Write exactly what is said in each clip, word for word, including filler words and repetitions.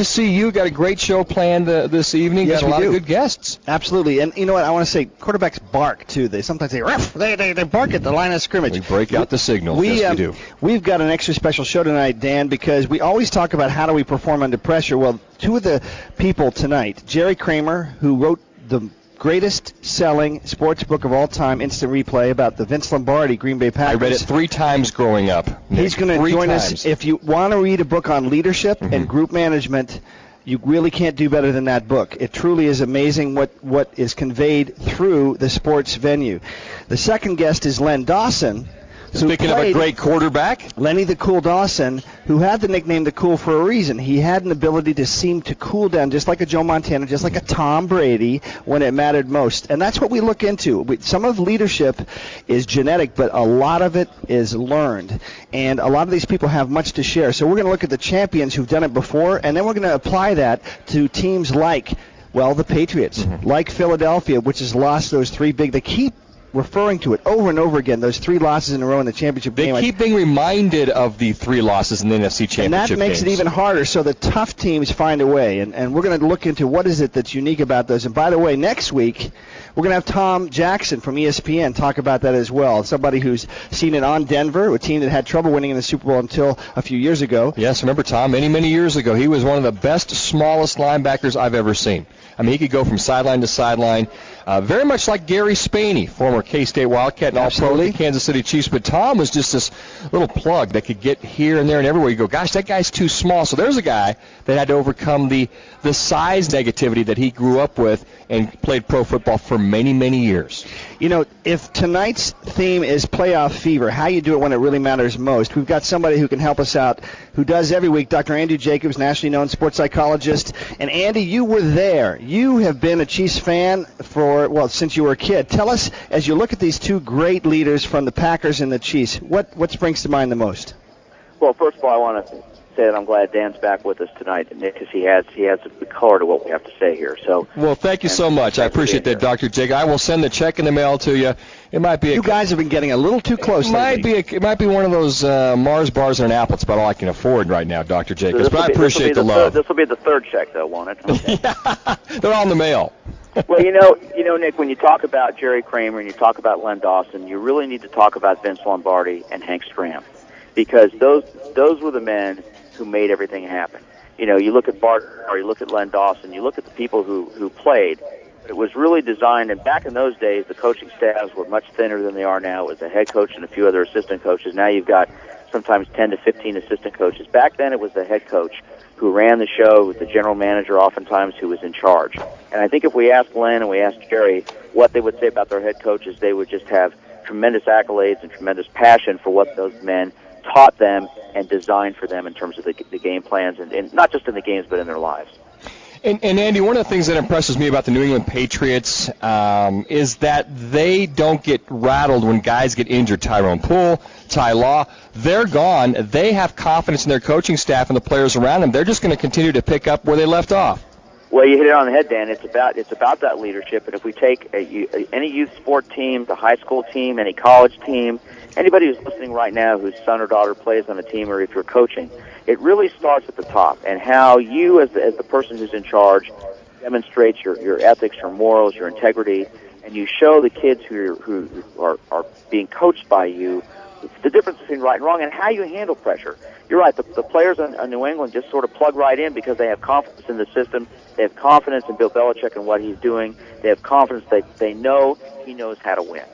to see you. Got a great show planned uh, this evening. Yes, got a we lot do. of good guests. Absolutely. And you know what? I want to say quarterbacks bark, too. They sometimes say, ruff, they, they, they bark at the line of scrimmage. We break out the signal. We, yes, um, we do. We've got an extra special show tonight, Dan, because we always talk about how do we perform under pressure. Well, two of the people tonight, Jerry Kramer, who wrote the greatest selling sports book of all time, Instant Replay, about the Vince Lombardi Green Bay Packers. I read it three times growing up. He's going to join times. us. If you want to read a book on leadership mm-hmm. and group management, you really can't do better than that book. It truly is amazing what, what is conveyed through the sports venue. The second guest is Len Dawson. Speaking of a great quarterback, Lenny the Cool Dawson, who had the nickname the Cool for a reason. He had an ability to seem to cool down, just like a Joe Montana, just like a Tom Brady, when it mattered most. And that's what we look into. We, some of leadership is genetic, but a lot of it is learned. And a lot of these people have much to share. So we're going to look at the champions who've done it before, and then we're going to apply that to teams like, well, the Patriots, mm-hmm. like Philadelphia, which has lost those three big. They keep referring to it over and over again, those three losses in a row in the championship they game. They keep being reminded of the three losses in the N F C Championship And that makes games. it even harder, so the tough teams find a way. And, and we're going to look into what is it that's unique about those. And by the way, next week, we're going to have Tom Jackson from E S P N talk about that as well. Somebody who's seen it on Denver, a team that had trouble winning in the Super Bowl until a few years ago. Yes, remember Tom, many, many years ago, he was one of the best, smallest linebackers I've ever seen. I mean, he could go from sideline to sideline, uh, very much like Gary Spaney, former K-State Wildcat and all-pro with the Kansas City Chiefs. But Tom was just this little plug that could get here and there and everywhere. You go, gosh, that guy's too small. So there's a guy that had to overcome the, the size negativity that he grew up with and played pro football for many, many years. You know, if tonight's theme is playoff fever, how you do it when it really matters most, we've got somebody who can help us out, who does every week, Doctor Andy Jacobs, nationally known sports psychologist. And, Andy, you were there. You have been a Chiefs fan for, well, since you were a kid. Tell us, as you look at these two great leaders from the Packers and the Chiefs, what, what springs to mind the most? Well, first of all, I want to say that I'm glad Dan's back with us tonight, Nick, because he has he has the color to what we have to say here. So, well, thank you so much. I appreciate that, Doctor Jake. I will send the check in the mail to you. It might be. A, you guys have been getting a little too close. It might be. A, it might be one of those uh, Mars bars and an apple. It's about all I can afford right now, Doctor Jacobs. So but I be, appreciate the, the love. This will be the third check, though, won't it? Okay. Yeah, they're all in the mail. Well, you know, you know, Nick, when you talk about Jerry Kramer and you talk about Len Dawson, you really need to talk about Vince Lombardi and Hank Stram, because those those were the men who made everything happen. You know, you look at Bart or you look at Len Dawson, you look at the people who, who played. It was really designed, and back in those days, the coaching staffs were much thinner than they are now. It was a head coach and a few other assistant coaches. Now you've got sometimes ten to fifteen assistant coaches. Back then it was the head coach who ran the show, with the general manager oftentimes who was in charge. And I think if we asked Len and we asked Jerry what they would say about their head coaches, they would just have tremendous accolades and tremendous passion for what those men taught them and designed for them in terms of the, the game plans, and, and not just in the games but in their lives. And, and, Andy, one of the things that impresses me about the New England Patriots um, is that they don't get rattled when guys get injured. Tyrone Poole, Ty Law, they're gone. They have confidence in their coaching staff and the players around them. They're just going to continue to pick up where they left off. Well, you hit it on the head, Dan. It's about it's about that leadership. And if we take a, a, any youth sport team, the high school team, any college team, anybody who's listening right now whose son or daughter plays on a team, or if you're coaching, it really starts at the top, and how you, as the, as the person who's in charge, demonstrates your, your ethics, your morals, your integrity, and you show the kids who, who are, are being coached by you the difference between right and wrong, and how you handle pressure. You're right, the, the players in, in New England just sort of plug right in because they have confidence in the system, they have confidence in Bill Belichick and what he's doing, they have confidence that they know he knows how to win.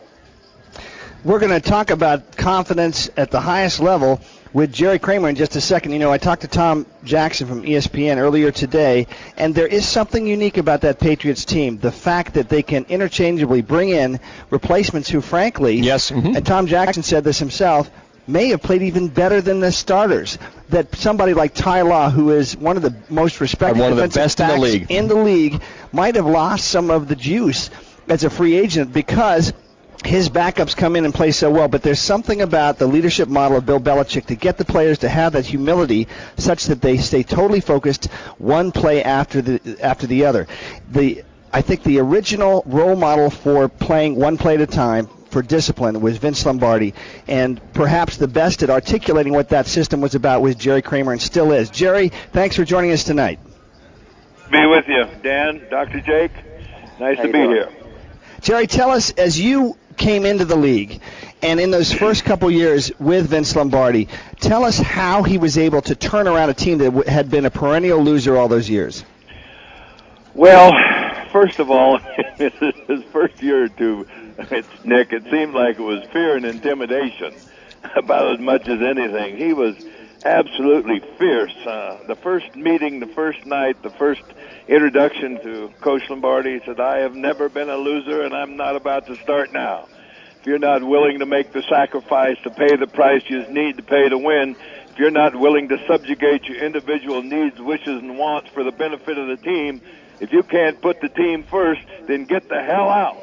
We're going to talk about confidence at the highest level with Jerry Kramer in just a second. You know, I talked to Tom Jackson from E S P N earlier today, and there is something unique about that Patriots team, the fact that they can interchangeably bring in replacements who, frankly, yes, mm-hmm. and Tom Jackson said this himself, may have played even better than the starters. That somebody like Ty Law, who is one of the most respected one of the defensive best in the backs league. in the league, might have lost some of the juice as a free agent because his backups come in and play so well. But there's something about the leadership model of Bill Belichick to get the players to have that humility such that they stay totally focused one play after the after the other. The I think the original role model for playing one play at a time for discipline was Vince Lombardi, and perhaps the best at articulating what that system was about was Jerry Kramer, and still is. Jerry, thanks for joining us tonight. Be with you, Dan, Doctor Jake. Nice How to you be doing? here. Jerry, tell us, as you came into the league, and in those first couple years with Vince Lombardi, tell us how he was able to turn around a team that w- had been a perennial loser all those years. Well, first of all, his first year or two, it's, Nick, it seemed like it was fear and intimidation about as much as anything. He was absolutely fierce. Uh, the first meeting, the first night, the first introduction to Coach Lombardi, he said, I have never been a loser, and I'm not about to start now. If you're not willing to make the sacrifice to pay the price you need to pay to win, if you're not willing to subjugate your individual needs, wishes, and wants for the benefit of the team, if you can't put the team first, then get the hell out.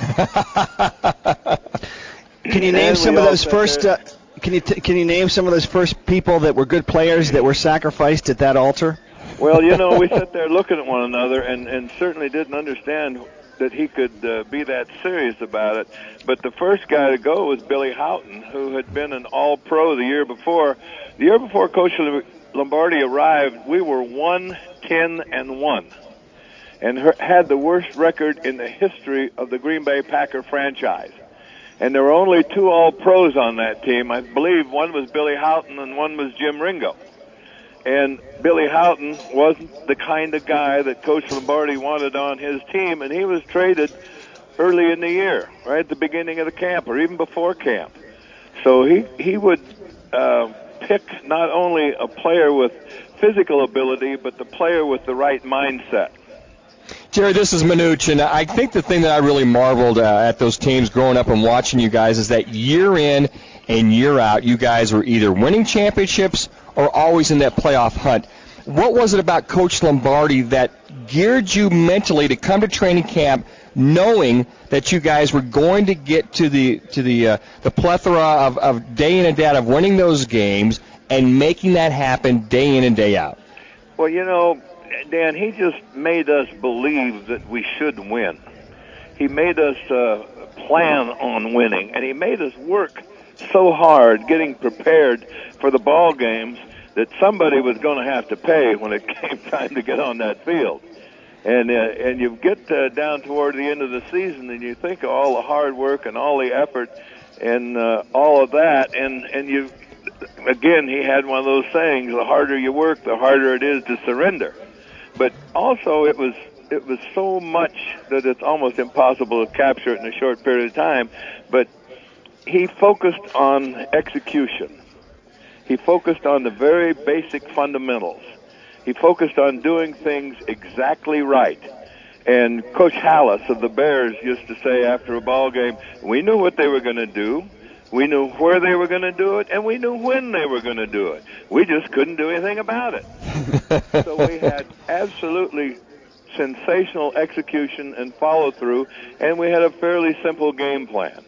Can you name And some we of all those sat first? there. Uh, can you t- can you name some of those first people that were good players that were sacrificed at that altar? Well, you know, we sat there looking at one another and, and certainly didn't understand that he could uh, be that serious about it. But the first guy to go was Billy Houghton, who had been an all-pro the year before. The year before Coach Lombardi arrived, we were one ten and one and her, had the worst record in the history of the Green Bay Packer franchise. And there were only two all-pros on that team. I believe one was Billy Houghton and one was Jim Ringo. And Billy Houghton wasn't the kind of guy that Coach Lombardi wanted on his team, and he was traded early in the year, right at the beginning of the camp or even before camp. So he, he would uh, pick not only a player with physical ability, but the player with the right mindset. Jerry, this is Manuch, and I think the thing that I really marveled uh, at those teams growing up and watching you guys is that year in and year out, you guys were either winning championships or always in that playoff hunt. What was it about Coach Lombardi that geared you mentally to come to training camp knowing that you guys were going to get to the to the uh, the plethora of, of day in and day out of winning those games and making that happen day in and day out? Well, you know, Dan, he just made us believe that we should win. He made us uh, plan on winning, and he made us work so hard getting prepared for the ball games that somebody was going to have to pay when it came time to get on that field. And uh, and you get uh, down toward the end of the season, and you think of all the hard work and all the effort and uh, all of that, and and you again, he had one of those sayings: the harder you work, the harder it is to surrender. But also, it was it was so much that it's almost impossible to capture it in a short period of time. But he focused on execution. He focused on the very basic fundamentals. He focused on doing things exactly right. And Coach Hallis of the Bears used to say after a ball game, we knew what they were going to do, we knew where they were going to do it, and we knew when they were going to do it. We just couldn't do anything about it. So we had absolutely sensational execution and follow-through, and we had a fairly simple game plan.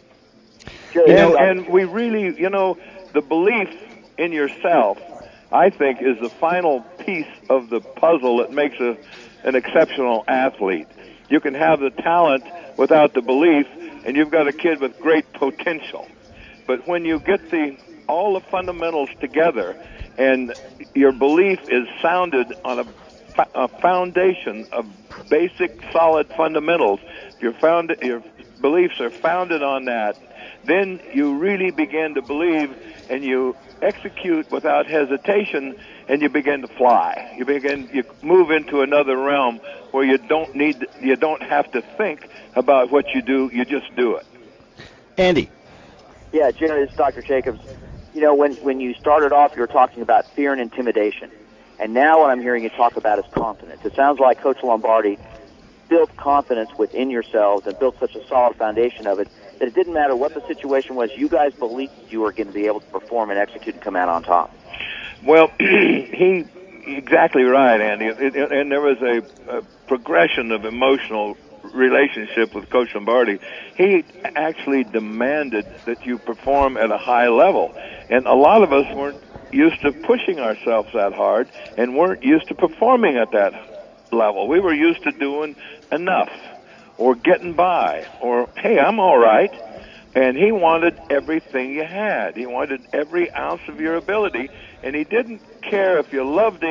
Jerry, And, uh, and we really, you know, the belief in yourself, I think, is the final piece of the puzzle that makes a, an exceptional athlete. You can have the talent without the belief, and you've got a kid with great potential. But when you get the all the fundamentals together and your belief is sounded on a, a foundation of basic, solid fundamentals, your, found, your beliefs are founded on that, then you really begin to believe and you execute without hesitation, and you begin to fly. You begin, you move into another realm where you don't need, you don't have to think about what you do. You just do it. Andy. Yeah, Jerry, this is Doctor Jacobs. You know, when, when you started off, you were talking about fear and intimidation. And now what I'm hearing you talk about is confidence. It sounds like Coach Lombardi built confidence within yourselves and built such a solid foundation of it that it didn't matter what the situation was, you guys believed you were going to be able to perform and execute and come out on top. Well, he exactly right, Andy. It, it, and there was a, a progression of emotional relationship with Coach Lombardi. He actually demanded that you perform at a high level. And a lot of us weren't used to pushing ourselves that hard and weren't used to performing at that level. We were used to doing enough or getting by or, hey, I'm all right. And he wanted everything you had. He wanted every ounce of your ability. And he didn't care if you loved him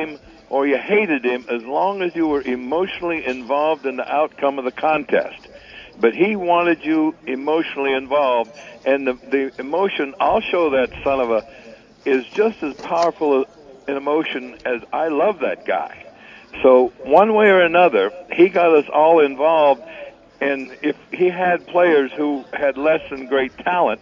or you hated him as long as you were emotionally involved in the outcome of the contest. But he wanted you emotionally involved, and the, the emotion, I'll show that son of a, is just as powerful an emotion as I love that guy. So one way or another, he got us all involved, and if he had players who had less than great talent,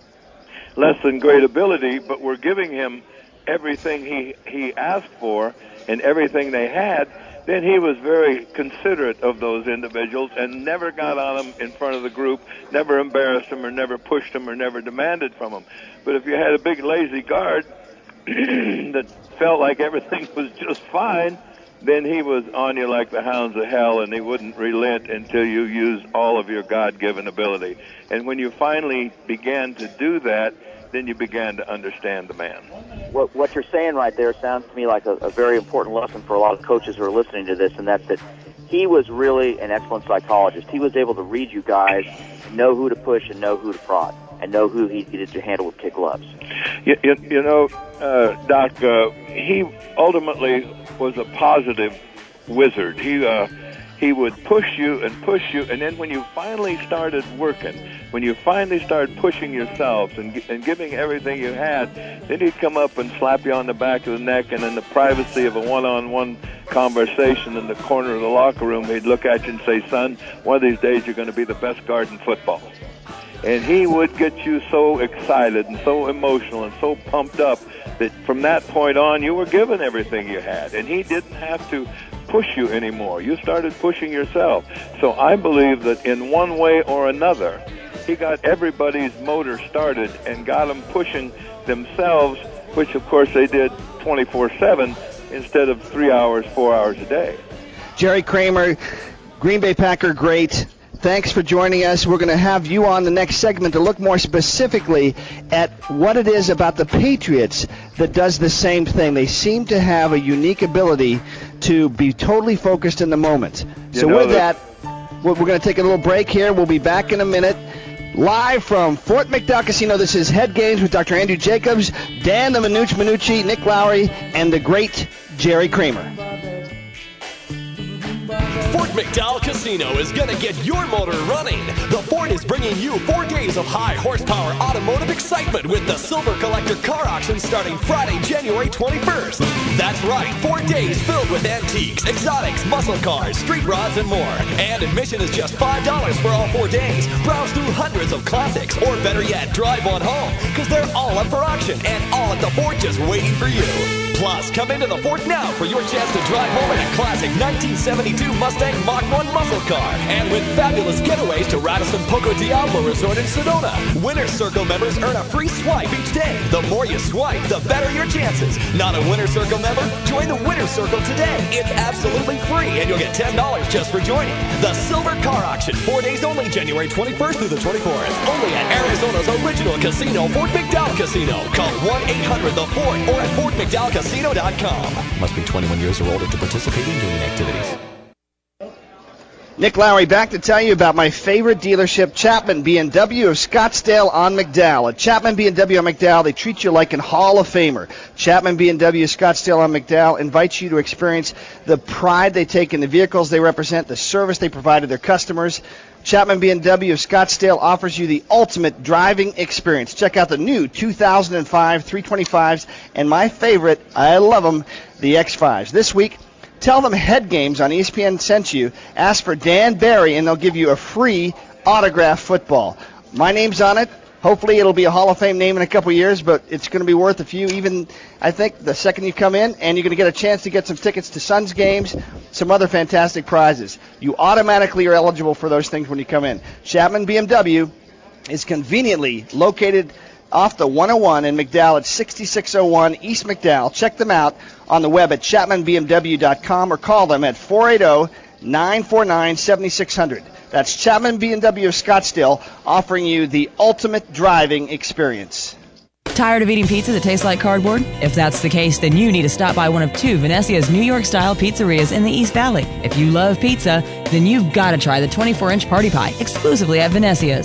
less than great ability, but were giving him everything he, he asked for and everything they had, then he was very considerate of those individuals and never got on them in front of the group, never embarrassed them or never pushed them or never demanded from them. But if you had a big lazy guard that felt like everything was just fine, then he was on you like the hounds of hell, and he wouldn't relent until you used all of your God-given ability. And when you finally began to do that, then you began to understand the man. What, what you're saying right there sounds to me like a, a very important lesson for a lot of coaches who are listening to this, and that's that he was really an excellent psychologist. He was able to read you guys, know who to push and know who to prod, and know who he needed to handle with kick gloves. You, you, you know, uh, Doc, uh, he ultimately was a positive wizard. He uh, he would push you and push you, and then when you finally started working, when you finally started pushing yourselves and, and giving everything you had, then he'd come up and slap you on the back of the neck, and in the privacy of a one-on-one conversation in the corner of the locker room, he'd look at you and say, son, one of these days you're going to be the best guard in football. And he would get you so excited and so emotional and so pumped up that from that point on you were given everything you had, and he didn't have to push you anymore. You started pushing yourself. So I believe that in one way or another, he got everybody's motor started and got them pushing themselves, which of course they did twenty-four seven instead of three hours, four hours a day. Jerry Kramer, Green Bay Packer great. Thanks for joining us. We're going to have you on the next segment to look more specifically at what it is about the Patriots that does the same thing. They seem to have a unique ability to be totally focused in the moment. You so know with that, that, we're going to take a little break here. We'll be back in a minute. Live from Fort McDowell Casino, this is Head Games with Doctor Andrew Jacobs, Dan the Minucci Minucci, Nick Lowry, and the great Jerry Kramer. Fort McDowell Casino is going to get your motor running. The Fort is bringing you four days of high horsepower automotive excitement with the Silver Collector Car Auction starting Friday, January twenty-first. That's right, four days filled with antiques, exotics, muscle cars, street rods, and more. And admission is just five dollars for all four days. Browse through hundreds of classics, or better yet, drive one home, because they're all up for auction and all at the Fort just waiting for you. Plus, come into the Fort now for your chance to drive home in a classic nineteen seventy-two Mustang Mach one muscle car. And with fabulous getaways to Radisson Poco Diablo Resort in Sedona. Winner's Circle members earn a free swipe each day. The more you swipe, the better your chances. Not a Winner's Circle member? Join the Winner's Circle today. It's absolutely free, and you'll get ten dollars just for joining. The Silver Car Auction, four days only, January twenty-first through the twenty-fourth. Only at Arizona's original casino, Fort McDowell Casino. Call one eight hundred the Fort or at fort mcdowell casino dot com. Must be twenty-one years or older to participate in gaming activities. Nick Lowry back to tell you about my favorite dealership, Chapman B and W of Scottsdale on McDowell. At Chapman B and W on McDowell, they treat you like a Hall of Famer. Chapman B and W of Scottsdale on McDowell invites you to experience the pride they take in the vehicles they represent, the service they provide to their customers. Chapman B and W of Scottsdale offers you the ultimate driving experience. Check out the new two thousand five three twenty-fives and my favorite, I love them, the X fives. This week, tell them Head Games on E S P N sent you. Ask for Dan Barry, and they'll give you a free autographed football. My name's on it. Hopefully it'll be a Hall of Fame name in a couple years, but it's going to be worth a few, even, I think, the second you come in, and you're going to get a chance to get some tickets to Suns games, some other fantastic prizes. You automatically are eligible for those things when you come in. Chapman B M W is conveniently located off the one oh one in McDowell at sixty-six oh one East McDowell. Check them out on the web at chapman b m w dot com or call them at four eight zero, nine four nine, seven six zero zero. That's Chapman B and W of Scottsdale offering you the ultimate driving experience. Tired of eating pizza that tastes like cardboard? If that's the case, then you need to stop by one of two Venetia's New York-style pizzerias in the East Valley. If you love pizza, then you've got to try the twenty-four inch Party Pie exclusively at Venetia's.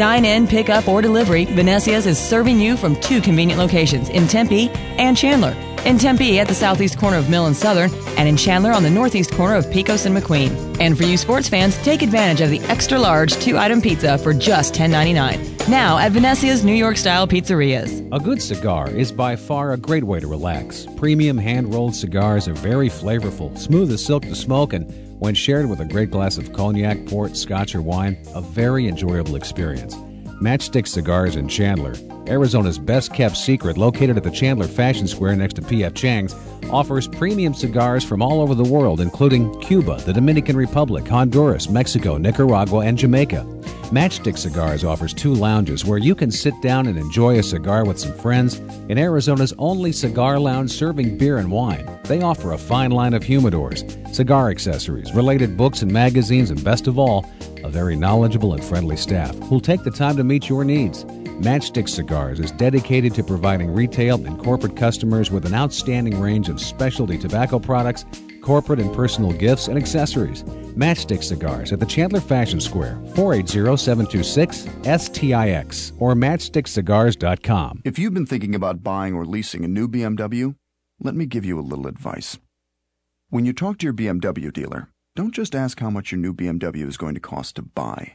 Dine in, pick up, or delivery, Venecia's is serving you from two convenient locations in Tempe and Chandler. In Tempe at the southeast corner of Mill and Southern, and in Chandler on the northeast corner of Pecos and McQueen. And for you sports fans, take advantage of the extra-large two-item pizza for just ten ninety-nine. Now at Venecia's New York-style pizzerias. A good cigar is by far a great way to relax. Premium hand-rolled cigars are very flavorful, smooth as silk to smoke, and when shared with a great glass of cognac, port, scotch, or wine, a very enjoyable experience. Matchstick Cigars in Chandler, Arizona's best-kept secret, located at the Chandler Fashion Square next to P F Chang's, offers premium cigars from all over the world, including Cuba, the Dominican Republic, Honduras, Mexico, Nicaragua, and Jamaica. Matchstick Cigars offers two lounges where you can sit down and enjoy a cigar with some friends in Arizona's only cigar lounge serving beer and wine. They offer a fine line of humidors, cigar accessories, related books and magazines, and best of all, a very knowledgeable and friendly staff who'll take the time to meet your needs. Matchstick Cigars is dedicated to providing retail and corporate customers with an outstanding range of specialty tobacco products, corporate and personal gifts, and accessories. Matchstick Cigars at the Chandler Fashion Square, four eight zero, seven two six, S T I X, or matchstick cigars dot com. If you've been thinking about buying or leasing a new B M W, let me give you a little advice. When you talk to your B M W dealer, don't just ask how much your new B M W is going to cost to buy.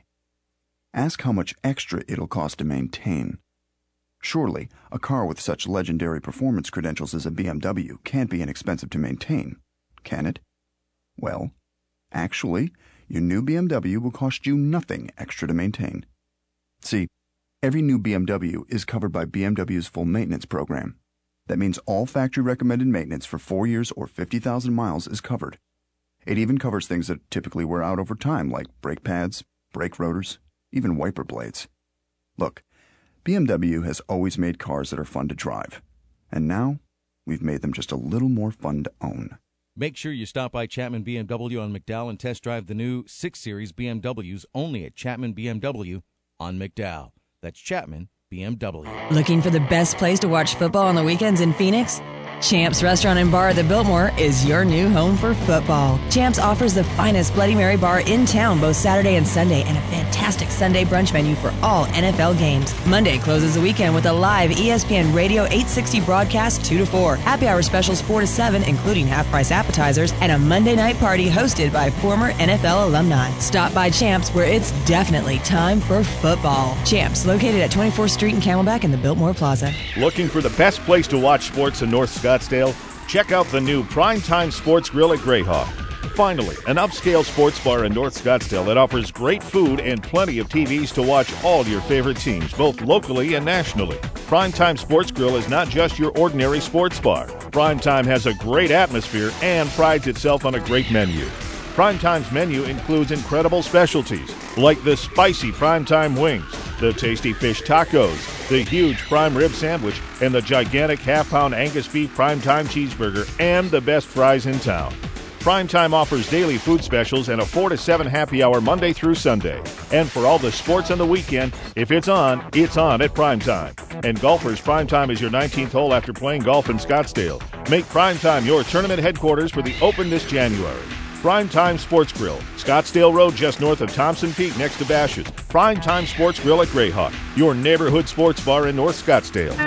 Ask how much extra it'll cost to maintain. Surely, a car with such legendary performance credentials as a B M W can't be inexpensive to maintain, can it? Well, actually, your new B M W will cost you nothing extra to maintain. See, every new B M W is covered by B M W's full maintenance program. That means all factory-recommended maintenance for four years or fifty thousand miles is covered. It even covers things that typically wear out over time, like brake pads, brake rotors, even wiper blades. Look, B M W has always made cars that are fun to drive, and now we've made them just a little more fun to own. Make sure you stop by Chapman B M W on McDowell and test drive the new six series B M Ws only at Chapman B M W on McDowell. That's Chapman B M W. Looking for the best place to watch football on the weekends in Phoenix? Champs Restaurant and Bar at the Biltmore is your new home for football. Champs offers the finest Bloody Mary bar in town both Saturday and Sunday, and a fantastic Sunday brunch menu for all N F L games. Monday closes the weekend with a live E S P N Radio eight sixty broadcast two to four, happy hour specials four to seven, including half-price appetizers, and a Monday night party hosted by former N F L alumni. Stop by Champs, where it's definitely time for football. Champs, located at twenty-fourth Street in Camelback in the Biltmore Plaza. Looking for the best place to watch sports in North Scottsdale? Check out the new Primetime Sports Grill at Greyhawk. Finally, an upscale sports bar in North Scottsdale that offers great food and plenty of T Vs to watch all your favorite teams, both locally and nationally. Primetime Sports Grill is not just your ordinary sports bar. Primetime has a great atmosphere and prides itself on a great menu. Primetime's menu includes incredible specialties like the spicy Primetime wings, the tasty fish tacos, the huge prime rib sandwich, and the gigantic half-pound Angus beef Primetime cheeseburger, and the best fries in town. Primetime offers daily food specials and a four to seven happy hour Monday through Sunday. And for all the sports on the weekend, if it's on, it's on at Primetime. And golfers, Primetime is your nineteenth hole after playing golf in Scottsdale. Make Primetime your tournament headquarters for the Open this January. Primetime Sports Grill, Scottsdale Road just north of Thompson Peak next to Bash's. Primetime Sports Grill at Greyhawk, your neighborhood sports bar in North Scottsdale.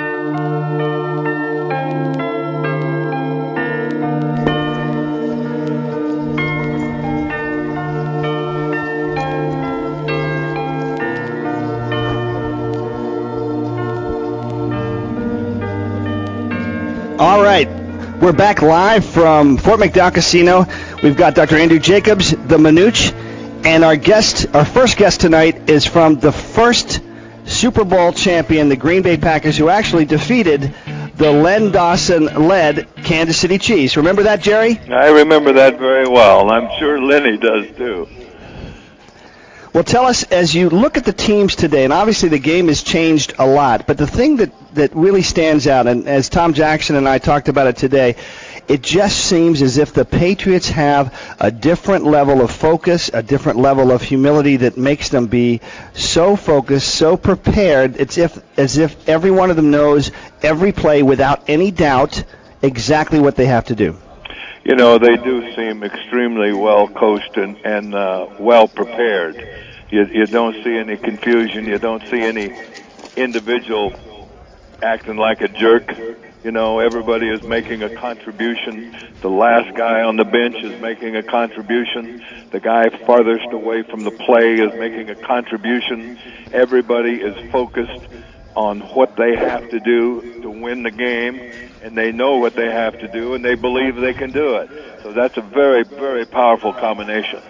All right. We're back live from Fort McDowell Casino. We've got Doctor Andrew Jacobs, the Manooch, and our guest, our first guest tonight is from the first Super Bowl champion, the Green Bay Packers, who actually defeated the Len Dawson-led Kansas City Chiefs. Remember that, Jerry? I remember that very well. I'm sure Lenny does too. Well, tell us, as you look at the teams today, and obviously the game has changed a lot, but the thing that, that really stands out, and as Tom Jackson and I talked about it today, it just seems as if the Patriots have a different level of focus, a different level of humility that makes them be so focused, so prepared. It's if, as if every one of them knows every play without any doubt exactly what they have to do. You know, they do seem extremely well coached and, and uh, well prepared. You, you don't see any confusion. You don't see any individual acting like a jerk. You know, everybody is making a contribution. The last guy on the bench is making a contribution. The guy farthest away from the play is making a contribution. Everybody is focused on what they have to do to win the game, and they know what they have to do, and they believe they can do it. So that's a very, very powerful combination.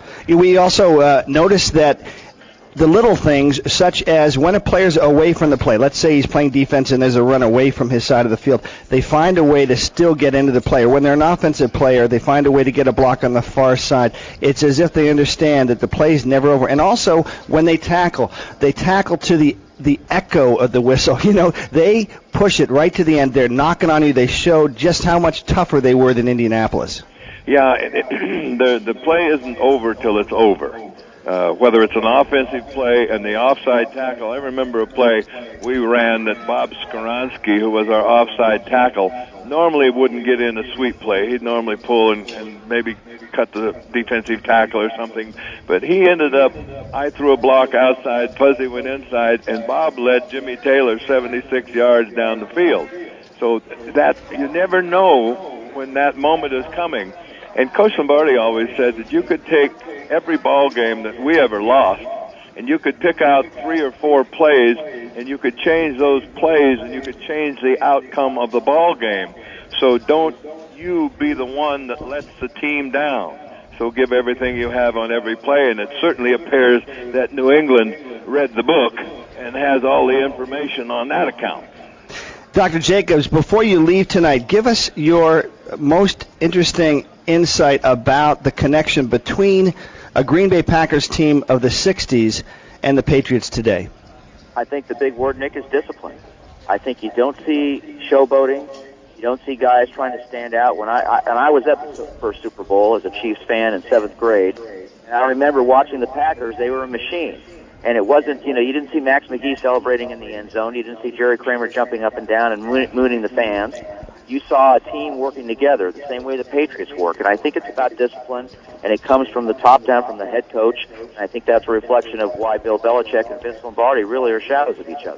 We also uh, noticed that the little things, such as when a player's away from the play, let's say he's playing defense and there's a run away from his side of the field, they find a way to still get into the play. Or when they're an offensive player, they find a way to get a block on the far side. It's as if they understand that the play's never over. And also, when they tackle, they tackle to the the echo of the whistle. You know, they push it right to the end. They're knocking on you. They show just how much tougher they were than Indianapolis. Yeah, it, it, the the play isn't over till it's over. Uh, whether it's an offensive play and the offside tackle. I remember a play we ran that Bob Skoronsky, who was our offside tackle, normally wouldn't get in a sweep play. He'd normally pull and, and maybe cut the defensive tackle or something. But he ended up, I threw a block outside, Fuzzy went inside, and Bob led Jimmy Taylor seventy-six yards down the field. So that you never know when that moment is coming. And Coach Lombardi always said that you could take every ball game that we ever lost, and you could pick out three or four plays, and you could change those plays, and you could change the outcome of the ball game. So don't you be the one that lets the team down. So give everything you have on every play, and it certainly appears that New England read the book and has all the information on that account. Doctor Jacobs, before you leave tonight, give us your most interesting insight about the connection between a Green Bay Packers team of the sixties and the Patriots today. I think the big word, Nick, is discipline. I think you don't see showboating. You don't see guys trying to stand out. When I, I and I was at the first Super Bowl as a Chiefs fan in seventh grade, and I remember watching the Packers. They were a machine. And it wasn't, you know, you didn't see Max McGee celebrating in the end zone. You didn't see Jerry Kramer jumping up and down and mooning the fans. You saw a team working together the same way the Patriots work. And I think it's about discipline, and it comes from the top down, from the head coach. And I think that's a reflection of why Bill Belichick and Vince Lombardi really are shadows of each other.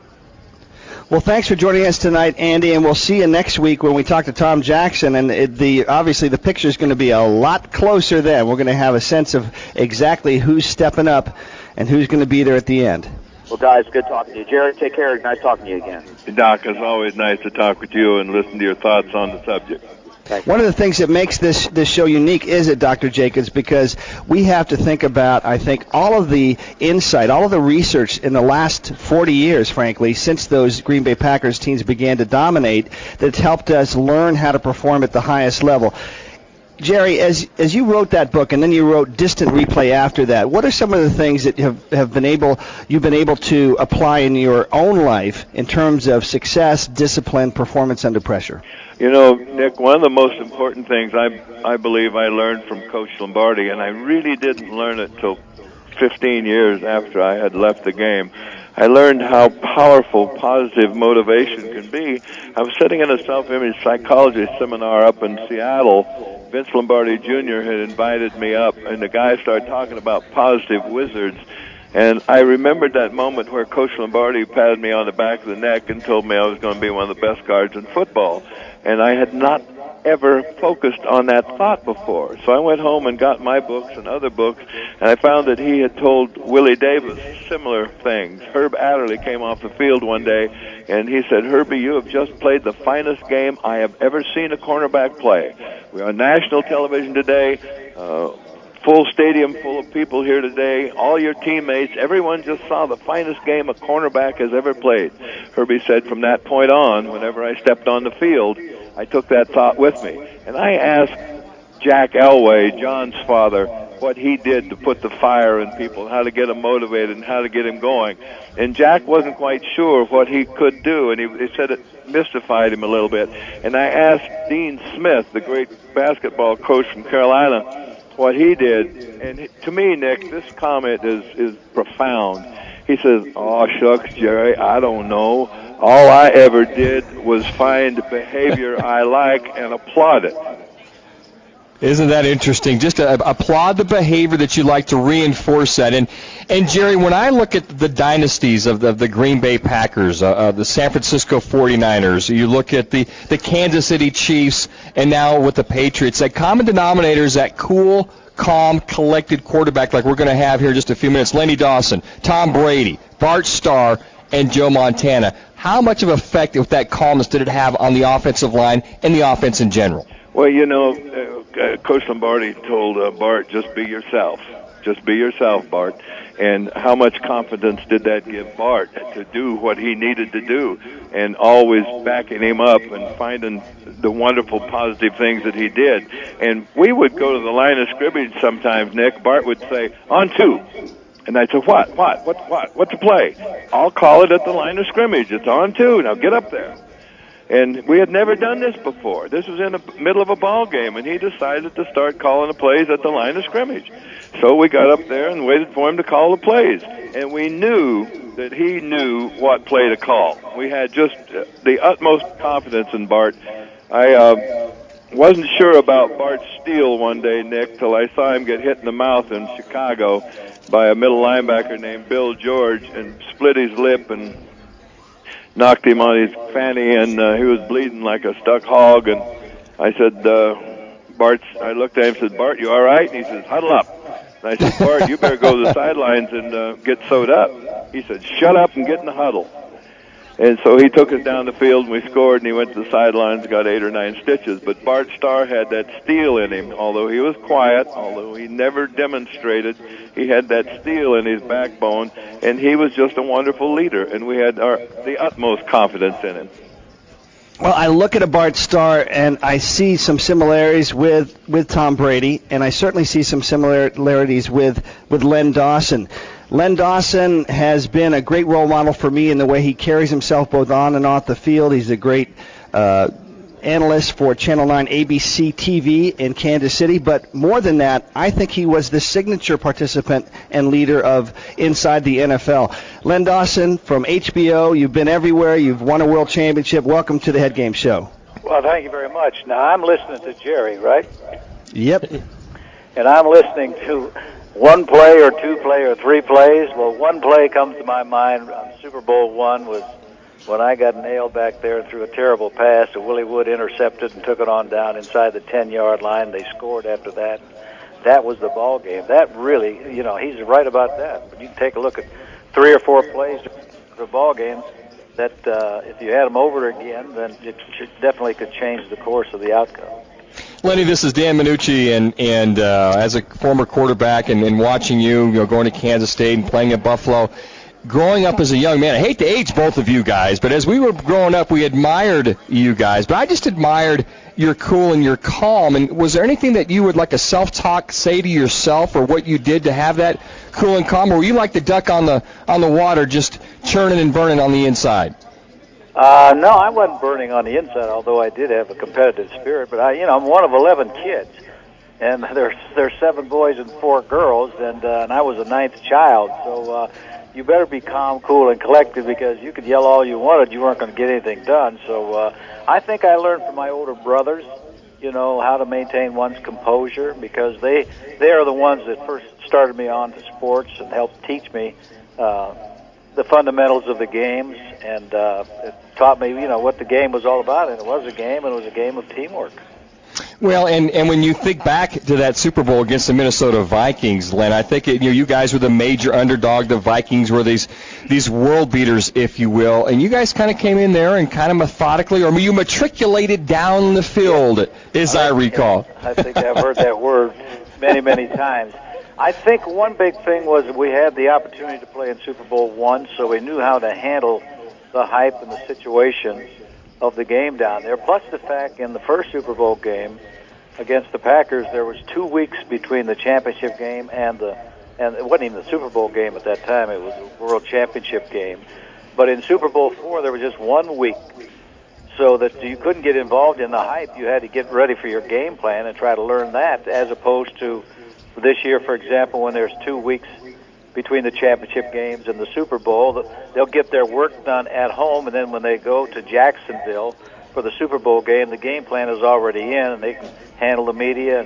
Well, thanks for joining us tonight, Andy, and we'll see you next week when we talk to Tom Jackson. And it, the obviously the picture is going to be a lot closer then. We're going to have a sense of exactly who's stepping up and who's going to be there at the end. Well, guys, good talking to you. Jared, take care. Nice talking to you again. Doc, it's always nice to talk with you and listen to your thoughts on the subject. One of the things that makes this this show unique is it, Doctor Jacobs, because we have to think about, I think, all of the insight, all of the research in the last forty years, frankly, since those Green Bay Packers teams began to dominate, that's helped us learn how to perform at the highest level. Jerry, as as you wrote that book, and then you wrote Distant Replay after that, what are some of the things that have, have been able you've been able to apply in your own life in terms of success, discipline, performance under pressure? You know, Nick, one of the most important things I I believe I learned from Coach Lombardi, and I really didn't learn it till fifteen years after I had left the game. I learned how powerful positive motivation can be. I was sitting in a self-image psychology seminar up in Seattle. Vince Lombardi Junior had invited me up, and the guy started talking about positive wizards. And I remembered that moment where Coach Lombardi patted me on the back of the neck and told me I was going to be one of the best guards in football. And I had not ever focused on that thought before. So I went home and got my books and other books, and I found that he had told Willie Davis similar things. Herb Adderley came off the field one day, and he said, "Herbie, you have just played the finest game I have ever seen a cornerback play. We're on national television today, uh, full stadium full of people here today, all your teammates, everyone just saw the finest game a cornerback has ever played." Herbie said, from that point on, whenever I stepped on the field, I took that thought with me. And I asked Jack Elway, John's father, what he did to put the fire in people, how to get them motivated and how to get him going. And Jack wasn't quite sure what he could do, and he, he said it mystified him a little bit. And I asked Dean Smith, the great basketball coach from Carolina, what he did. And to me, Nick, this comment is, is profound. He says, "Oh, shucks, Jerry, I don't know. All I ever did was find behavior I like and applaud it." Isn't that interesting? Just to applaud the behavior that you like to reinforce that. And, and Jerry, when I look at the dynasties of the, of the Green Bay Packers, uh, uh, the San Francisco forty-niners, you look at the, the Kansas City Chiefs, and now with the Patriots, that common denominator is that cool, calm, collected quarterback like we're going to have here in just a few minutes. Lenny Dawson, Tom Brady, Bart Starr, and Joe Montana. How much of an effect with that calmness did it have on the offensive line and the offense in general? Well, you know, uh, Coach Lombardi told uh, Bart, just be yourself. Just be yourself, Bart. And how much confidence did that give Bart to do what he needed to do, and always backing him up and finding the wonderful positive things that he did. And we would go to the line of scrimmage sometimes, Nick. Bart would say, on two. And I'd say, what, what, what, what, what to play? I'll call it at the line of scrimmage. It's on two. Now get up there. And we had never done this before. This was in the middle of a ball game, and he decided to start calling the plays at the line of scrimmage. So we got up there and waited for him to call the plays. And we knew that he knew what play to call. We had just the utmost confidence in Bart. I uh, wasn't sure about Bart's steal one day, Nick, till I saw him get hit in the mouth in Chicago by a middle linebacker named Bill George and split his lip and knocked him on his fanny, and uh, he was bleeding like a stuck hog. And I said, uh, Bart, I looked at him and said, Bart, you all right? And he says, huddle up. And I said, Bart, you better go to the sidelines and uh, get sewed up. He said, shut up and get in the huddle. And so he took us down the field, and we scored, and he went to the sidelines and got eight or nine stitches. But Bart Starr had that steel in him. Although he was quiet, although he never demonstrated, he had that steel in his backbone, and he was just a wonderful leader, and we had our, the utmost confidence in him. Well, I look at a Bart Starr, and I see some similarities with, with Tom Brady, and I certainly see some similarities with, with Len Dawson. Len Dawson has been a great role model for me in the way he carries himself both on and off the field. He's a great uh, analyst for Channel nine A B C T V in Kansas City. But more than that, I think he was the signature participant and leader of Inside the N F L. Len Dawson from H B O, you've been everywhere. You've won a world championship. Welcome to the Head Game Show. Well, thank you very much. Now, I'm listening to Jerry, right? Yep. And I'm listening to one play or two play or three plays. Well, one play comes to my mind on Super Bowl one was when I got nailed back there and threw a terrible pass that Willie Wood intercepted and took it on down inside the ten-yard line. They scored after that. That was the ball game. That really, you know, he's right about that. But you can take a look at three or four plays for the ball game that uh, if you had them over again, then it should, definitely could change the course of the outcome. Lenny, this is Dan Minucci, and and uh, as a former quarterback and, and watching you, you know, going to Kansas State and playing at Buffalo, growing up as a young man, I hate to age both of you guys, but as we were growing up, we admired you guys. But I just admired your cool and your calm. And was there anything that you would like a self-talk say to yourself, or what you did to have that cool and calm, or were you like the duck on the on the water, just churning and burning on the inside? Uh, no, I wasn't burning on the inside, although I did have a competitive spirit. But I, you know, I'm one of eleven kids, and there's there's seven boys and four girls, and uh, and I was a ninth child. So uh, you better be calm, cool, and collected, because you could yell all you wanted, you weren't going to get anything done. So uh, I think I learned from my older brothers, you know, how to maintain one's composure, because they they are the ones that first started me on to sports and helped teach me uh, the fundamentals of the games, and uh, it taught me, you know, what the game was all about. And it was a game, and it was a game of teamwork. Well, and, and when you think back to that Super Bowl against the Minnesota Vikings, Len, I think it, you know, you guys were the major underdog. The Vikings were these these world beaters, if you will, and you guys kind of came in there and kind of methodically, or you matriculated down the field, as I, I recall. I think I've heard that word many, many times. I think one big thing was we had the opportunity to play in Super Bowl one, so we knew how to handle the hype and the situation of the game down there. Plus the fact in the first Super Bowl game against the Packers, there was two weeks between the championship game and the, and it wasn't even the Super Bowl game at that time, it was a World Championship game. But in Super Bowl four, there was just one week, so that you couldn't get involved in the hype. You had to get ready for your game plan and try to learn that, as opposed to this year, for example, when there's two weeks between the championship games and the Super Bowl, they'll get their work done at home, and then when they go to Jacksonville for the Super Bowl game, the game plan is already in, and they can handle the media and,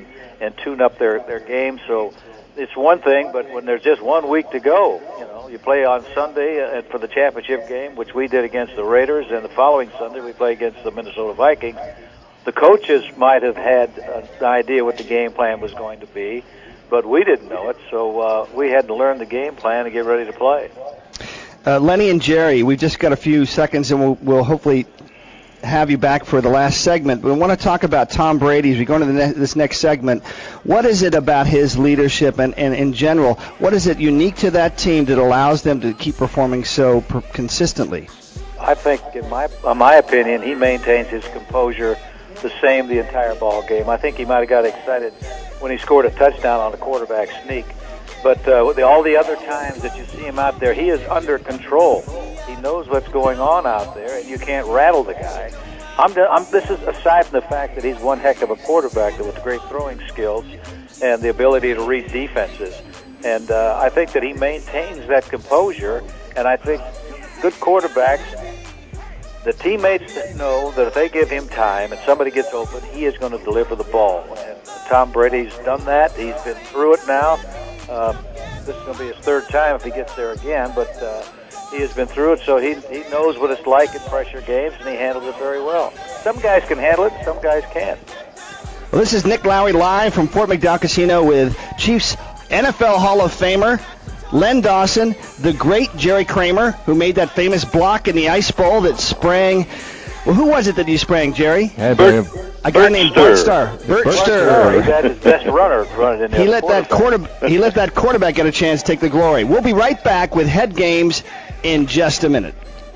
and tune up their, their game. So it's one thing, but when there's just one week to go, you know, you play on Sunday uh, for the championship game, which we did against the Raiders, and the following Sunday we play against the Minnesota Vikings. The coaches might have had an idea what the game plan was going to be, but we didn't know it, so uh, we had to learn the game plan and get ready to play. Uh, Lenny and Jerry, we've just got a few seconds, and we'll, we'll hopefully have you back for the last segment. But we want to talk about Tom Brady as we go into the ne- this next segment. What is it about his leadership and, and in general, what is it unique to that team that allows them to keep performing so per- consistently? I think, in my, in my opinion, he maintains his composure the same the entire ball game. I think he might have got excited when he scored a touchdown on a quarterback sneak. But uh, the, all the other times that you see him out there, he is under control. He knows what's going on out there, and you can't rattle the guy. I'm, I'm, this is aside from the fact that he's one heck of a quarterback with great throwing skills and the ability to read defenses. And uh, I think that he maintains that composure, and I think good quarterbacks, the teammates know that if they give him time and somebody gets open, he is going to deliver the ball. And Tom Brady's done that. He's been through it now. Um, this is going to be his third time if he gets there again, but uh, he has been through it, so he he knows what it's like in pressure games, and he handles it very well. Some guys can handle it, some guys can't. Well, this is Nick Lowry live from Fort McDowell Casino with Chiefs N F L Hall of Famer Len Dawson, the great Jerry Kramer, who made that famous block in the Ice Bowl that sprang. Well, who was it that you sprang, Jerry? Hey, Bert, a guy Bert named Sturr. Bert Starr. Bert Bert Starr. He got his best runner running in there. He let that quarter. He let that quarterback get a chance to take the glory. We'll be right back with Head Games in just a minute.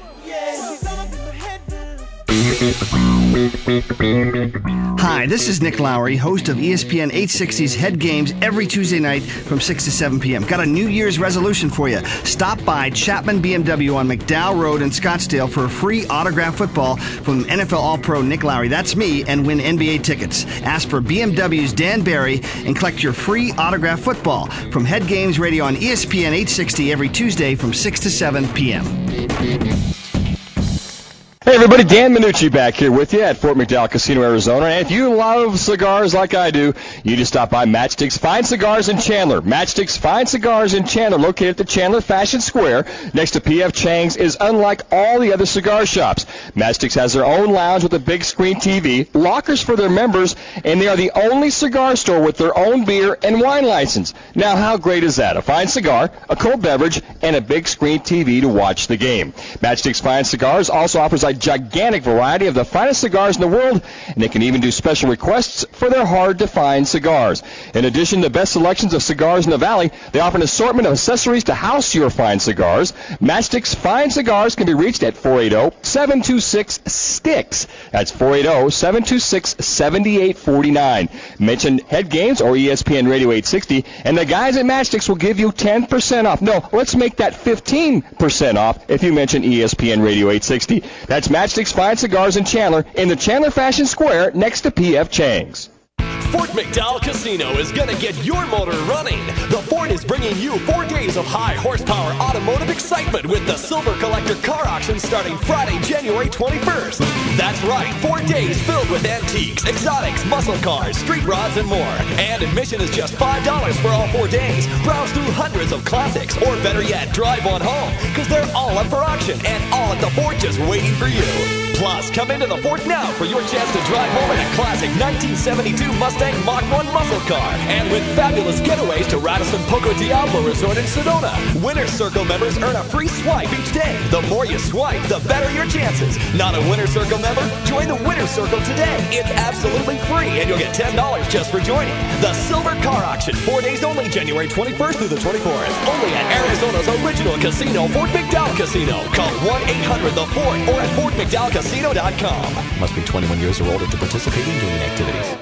Hi, this is Nick Lowry, host of E S P N eight sixty's Head Games every Tuesday night from six to seven p.m. Got a New Year's resolution for you. Stop by Chapman B M W on McDowell Road in Scottsdale for a free autographed football from N F L All-Pro Nick Lowry. That's me, and win N B A tickets. Ask for B M W's Dan Barry and collect your free autographed football from Head Games Radio on E S P N eight sixty every Tuesday from six to seven p.m. Hey everybody, Dan Minucci back here with you at Fort McDowell Casino, Arizona. And if you love cigars like I do, you just stop by Matchstick's Fine Cigars in Chandler. Matchstick's Fine Cigars in Chandler, located at the Chandler Fashion Square next to P F Chang's, is unlike all the other cigar shops. Matchstick's has their own lounge with a big screen T V, lockers for their members, and they are the only cigar store with their own beer and wine license. Now, how great is that? A fine cigar, a cold beverage, and a big screen T V to watch the game. Matchstick's Fine Cigars also offers a gigantic variety of the finest cigars in the world, and they can even do special requests for their hard-to-find cigars. In addition to best selections of cigars in the Valley, they offer an assortment of accessories to house your fine cigars. Matchstick's Fine Cigars can be reached at four eight zero, seven two six, S T I C K S. That's four eight zero, seven two six, seven eight four nine. Mention Head Games or E S P N Radio eight sixty, and the guys at Matchstick's will give you ten percent off. No, let's make that fifteen percent off if you mention E S P N Radio eight sixty. That's Matchstick's Fine Cigars in Chandler, in the Chandler Fashion Square next to P F Chang's. Fort McDowell Casino is going to get your motor running. The Ford is bringing you four days of high horsepower automotive excitement with the Silver Collector Car Auction starting Friday, January twenty-first. That's right, four days filled with antiques, exotics, muscle cars, street rods, and more. And admission is just five dollars for all four days. Browse through hundreds of classics, or better yet, drive one home, because they're all up for auction and all at the Ford just waiting for you. Plus, come into the Fort now for your chance to drive home in a classic nineteen seventy-two Mustang Mach one muscle car. And with fabulous getaways to Radisson Poco Diablo Resort in Sedona. Winner's Circle members earn a free swipe each day. The more you swipe, the better your chances. Not a Winner's Circle member? Join the Winner's Circle today. It's absolutely free, and you'll get ten dollars just for joining. The Silver Car Auction, four days only, January twenty-first through the twenty-fourth. Only at Arizona's original casino, Fort McDowell Casino. Call one eight hundred the Fort or at fort mcdowell casino dot com. Must be twenty-one years or older to participate in gaming activities.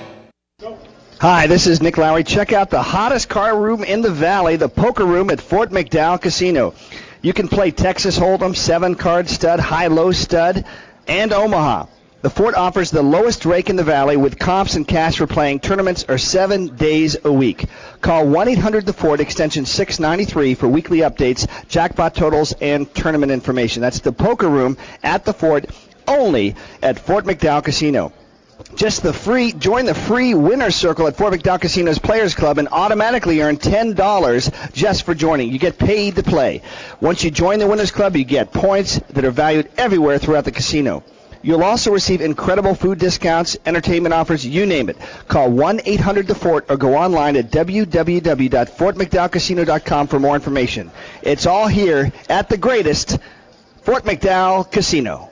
Hi, this is Nick Lowry. Check out the hottest car room in the Valley, the Poker Room at Fort McDowell Casino. You can play Texas Hold'em, seven-card stud, high-low stud, and Omaha. The Fort offers the lowest rake in the Valley with comps and cash for playing tournaments are seven days a week. Call one eight hundred the Fort, extension six ninety-three for weekly updates, jackpot totals, and tournament information. That's the Poker Room at the Fort, only at Fort McDowell Casino. Just the free, join the free Winner's Circle at Fort McDowell Casino's Players Club and automatically earn ten dollars just for joining. You get paid to play. Once you join the Winner's Club, you get points that are valued everywhere throughout the casino. You'll also receive incredible food discounts, entertainment offers, you name it. Call one eight hundred the fort or go online at w w w dot fort mcdowell casino dot com for more information. It's all here at the greatest, Fort McDowell Casino.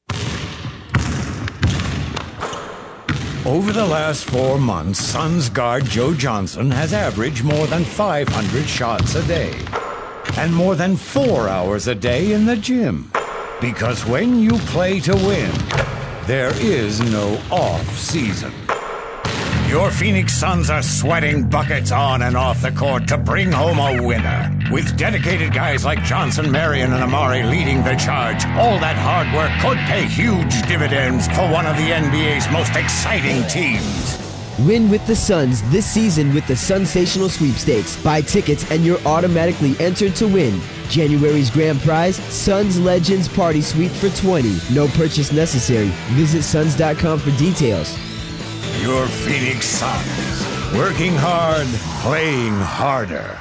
Over the last four months, Suns guard Joe Johnson has averaged more than five hundred shots a day and more than four hours a day in the gym. Because when you play to win, there is no off-season. Your Phoenix Suns are sweating buckets on and off the court to bring home a winner. With dedicated guys like Johnson, Marion, and Amari leading the charge, all that hard work could pay huge dividends for one of the N B A's most exciting teams. Win with the Suns this season with the Sensational Sweepstakes. Buy tickets and you're automatically entered to win. January's grand prize, Suns Legends Party Suite for twenty dollars. No purchase necessary. Visit suns dot com for details. Your Phoenix Suns, working hard, playing harder.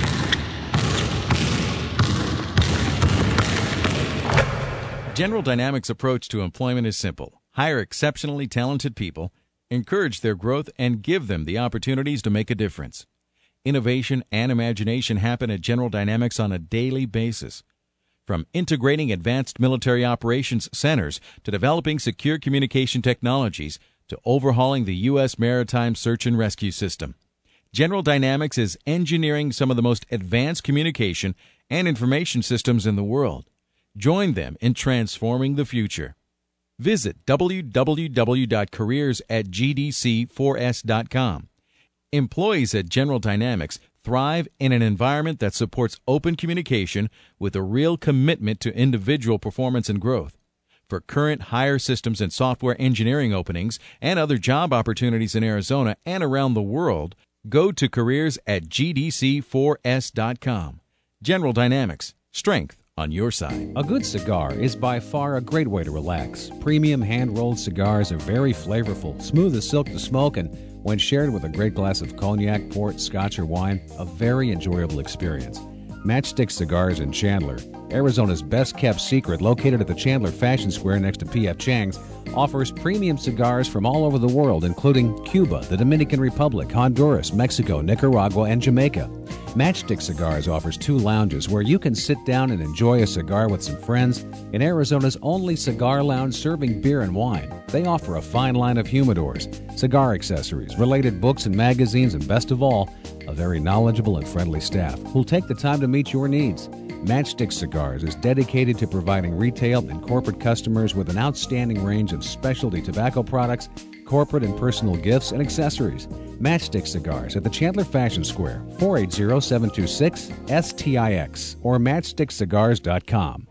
General Dynamics' approach to employment is simple. Hire exceptionally talented people, encourage their growth, and give them the opportunities to make a difference. Innovation and imagination happen at General Dynamics on a daily basis. From integrating advanced military operations centers to developing secure communication technologies to overhauling the U S Maritime Search and Rescue System, General Dynamics is engineering some of the most advanced communication and information systems in the world. Join them in transforming the future. Visit w w w dot careers at g d c four s dot com. Employees at General Dynamics thrive in an environment that supports open communication with a real commitment to individual performance and growth. For current hire systems and software engineering openings and other job opportunities in Arizona and around the world, go to careers at g d c four s dot com. General Dynamics, strength on your side. A good cigar is by far a great way to relax. Premium hand-rolled cigars are very flavorful, smooth as silk to smoke, and when shared with a great glass of cognac, port, scotch, or wine, a very enjoyable experience. Matchstick Cigars in Chandler, Arizona's best-kept secret, located at the Chandler Fashion Square next to P F Chang's, offers premium cigars from all over the world, including Cuba, the Dominican Republic, Honduras, Mexico, Nicaragua, and Jamaica. Matchstick Cigars offers two lounges where you can sit down and enjoy a cigar with some friends in Arizona's only cigar lounge serving beer and wine. They offer a fine line of humidors, cigar accessories, related books and magazines, and best of all, a very knowledgeable and friendly staff who'll take the time to meet your needs. Matchstick Cigars is dedicated to providing retail and corporate customers with an outstanding range of specialty tobacco products, corporate and personal gifts, and accessories. Matchstick Cigars at the Chandler Fashion Square, four eight zero, seven two six, S T I X, or matchstick cigars dot com.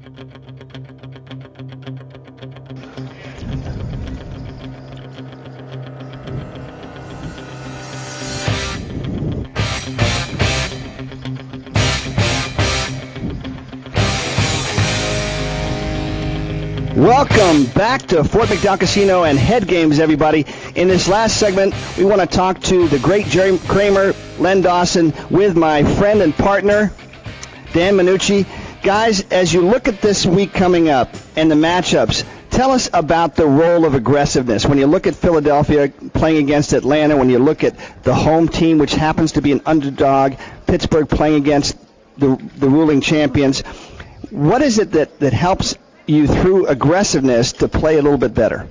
Welcome back to Fort McDowell Casino and Head Games, everybody. In this last segment, we want to talk to the great Jerry Kramer, Len Dawson, with my friend and partner, Dan Minucci. Guys, as you look at this week coming up and the matchups, tell us about the role of aggressiveness. When you look at Philadelphia playing against Atlanta, when you look at the home team, which happens to be an underdog, Pittsburgh playing against the, the ruling champions, what is it that, that helps you through aggressiveness to play a little bit better?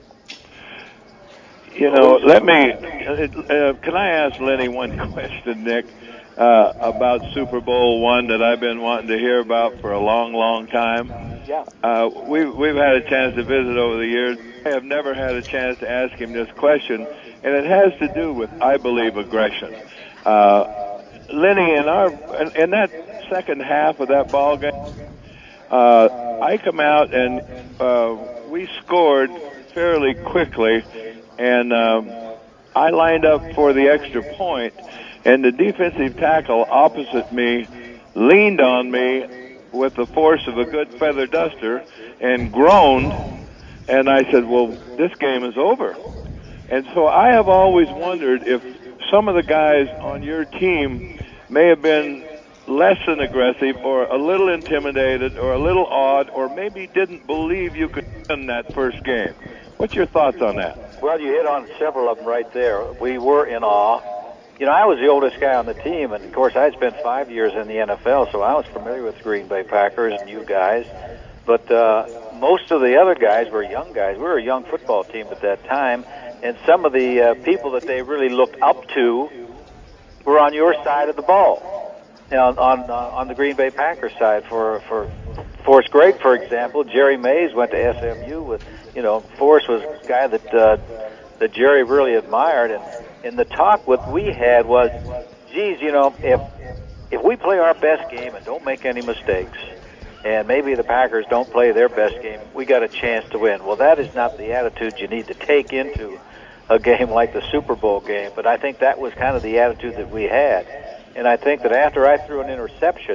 You know, let me, uh, can I ask Lenny one question, Nick, uh, about Super Bowl one that I've been wanting to hear about for a long, long time? Yeah. Uh, we've, we've had a chance to visit over the years. I have never had a chance to ask him this question, and it has to do with, I believe, aggression. Uh, Lenny, in, our, in, in that second half of that ball game, uh, I come out and uh, we scored fairly quickly, and um, I lined up for the extra point, and the defensive tackle opposite me leaned on me with the force of a good feather duster and groaned And I said, well, this game is over. And so I have always wondered if some of the guys on your team may have been less than aggressive or a little intimidated or a little odd or maybe didn't believe you could win that first game. What's your thoughts on that? Well, you hit on several of them right there. We were in awe. You know, I was the oldest guy on the team, and, of course, I had spent five years in the N F L, so I was familiar with Green Bay Packers and you guys. But uh, most of the other guys were young guys. We were a young football team at that time, and some of the uh, people that they really looked up to were on your side of the ball, you know, on uh, on the Green Bay Packers side. For for Forrest Gregg, for example, Jerry Mays went to S M U with, you know, Forrest was a guy that uh, that Jerry really admired, and and the talk what we had was, geez, you know, if if we play our best game and don't make any mistakes, and maybe the Packers don't play their best game, we got a chance to win. Well, that is not the attitude you need to take into a game like the Super Bowl game, but I think that was kind of the attitude that we had. And I think that after I threw an interception,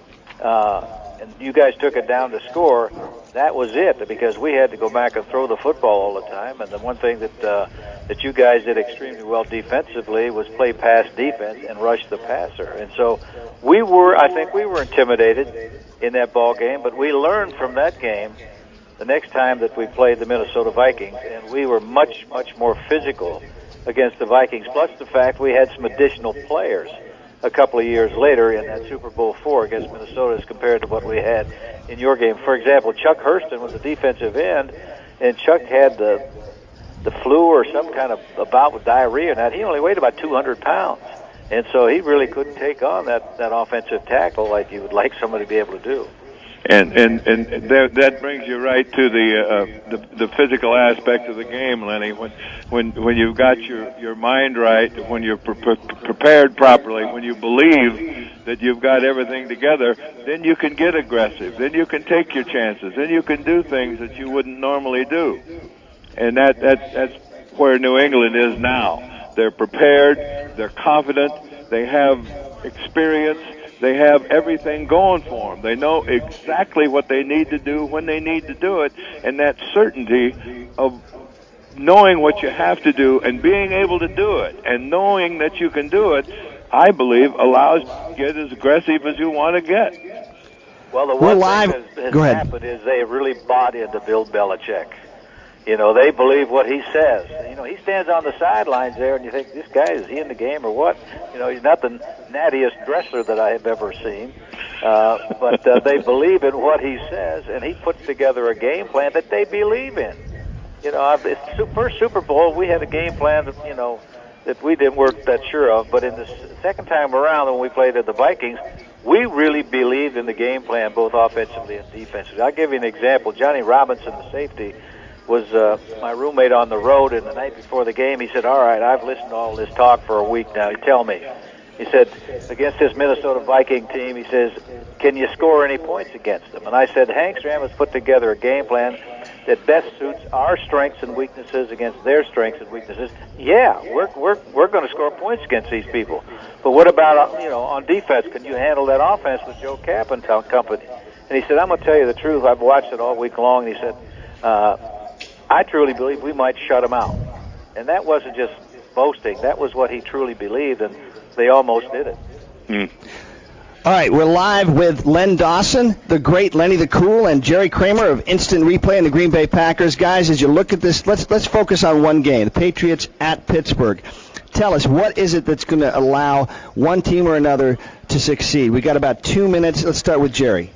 uh, and you guys took it down to score, that was it, because we had to go back and throw the football all the time. And the one thing that uh, that you guys did extremely well defensively was play pass defense and rush the passer. And so we were, I think we were intimidated in that ball game, but we learned from that game the next time that we played the Minnesota Vikings, and we were much, much more physical against the Vikings, plus the fact we had some additional players a couple of years later in that Super Bowl four against Minnesota as compared to what we had in your game. For example, Chuck Hurston was a defensive end, and Chuck had the the flu or some kind of a bout with diarrhea, and that he only weighed about two hundred pounds. And so he really couldn't take on that, that offensive tackle like you would like somebody to be able to do. And and and that, that brings you right to the, uh, the the physical aspect of the game, Lenny. When when when you've got your your mind right, when you're pre- pre- prepared properly, when you believe that you've got everything together, then you can get aggressive. Then you can take your chances. Then you can do things that you wouldn't normally do. And that that that's where New England is now. They're prepared. They're confident. They have experience. They have everything going for them. They know exactly what they need to do when they need to do it, and that certainty of knowing what you have to do and being able to do it and knowing that you can do it, I believe, allows you to get as aggressive as you want to get. Well, the one thing that has, has happened is they really bought into Bill Belichick. You know, they believe what he says. You know, he stands on the sidelines there, and you think, this guy, is he in the game or what? You know, he's not the nattiest dresser that I have ever seen. Uh, but uh, they believe in what he says, and he puts together a game plan that they believe in. You know, I've, it's the first Super Bowl, we had a game plan that, you know, that we didn't work that sure of. But in the second time around when we played at the Vikings, we really believed in the game plan, both offensively and defensively. I'll give you an example. Johnny Robinson, the safety, was uh, my roommate on the road, and the night before the game, he said, all right, I've listened to all this talk for a week now. You tell me. He said, against this Minnesota Viking team, he says, can you score any points against them? And I said, Hank Stram has put together a game plan that best suits our strengths and weaknesses against their strengths and weaknesses. Yeah, we're we're we're going to score points against these people. But what about, you know, on defense? Can you handle that offense with Joe Kapp and company? And he said, I'm going to tell you the truth. I've watched it all week long. And he said, uh, I truly believe we might shut them out. And that wasn't just boasting. That was what he truly believed, and they almost did it. Mm. All right, we're live with Len Dawson, the great Lenny the Cool, and Jerry Kramer of Instant Replay and the Green Bay Packers. Guys, as you look at this, let's let's focus on one game, the Patriots at Pittsburgh. Tell us, what is it that's going to allow one team or another to succeed? We got about two minutes. Let's start with Jerry.